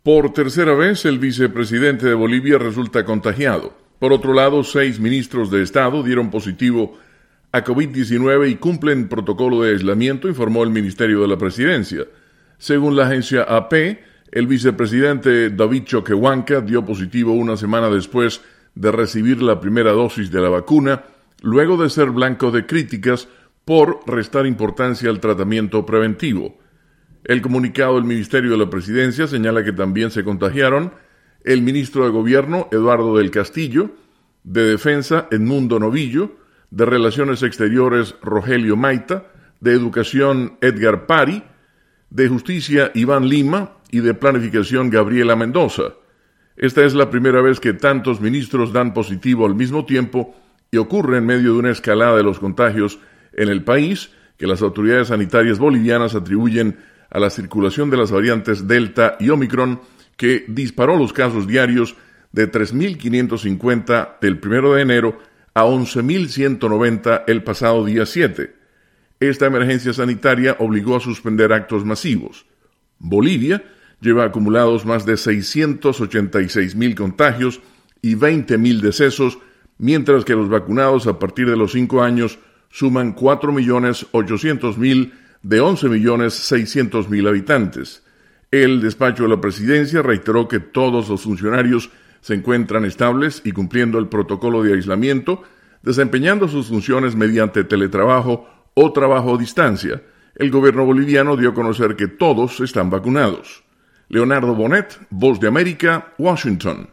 Por tercera vez, el vicepresidente de Bolivia resulta contagiado. Por otro lado, 6 ministros de Estado dieron positivo a COVID-19 y cumplen protocolo de aislamiento, informó el Ministerio de la Presidencia. Según la agencia AP, el vicepresidente David Choquehuanca dio positivo una semana después de recibir la primera dosis de la vacuna, luego de ser blanco de críticas por restar importancia al tratamiento preventivo. El comunicado del Ministerio de la Presidencia señala que también se contagiaron el ministro de Gobierno, Eduardo del Castillo, de Defensa, Edmundo Novillo, de Relaciones Exteriores, Rogelio Maita, de Educación, Edgar Pari, de Justicia, Iván Lima, y de Planificación, Gabriela Mendoza. Esta es la primera vez que tantos ministros dan positivo al mismo tiempo y ocurre en medio de una escalada de los contagios en el país que las autoridades sanitarias bolivianas atribuyen a la circulación de las variantes Delta y Omicron, que disparó los casos diarios de 3.550 del 1 de enero a 11.190 el pasado día 7. Esta emergencia sanitaria obligó a suspender actos masivos. Bolivia lleva acumulados más de 686.000 contagios y 20.000 decesos, mientras que los vacunados a partir de los 5 años suman 4.800.000 de 11.600.000 habitantes. El despacho de la Presidencia reiteró que todos los funcionarios se encuentran estables y cumpliendo el protocolo de aislamiento, desempeñando sus funciones mediante teletrabajo o trabajo a distancia. El gobierno boliviano dio a conocer que todos están vacunados. Leonardo Bonet, Voz de América, Washington.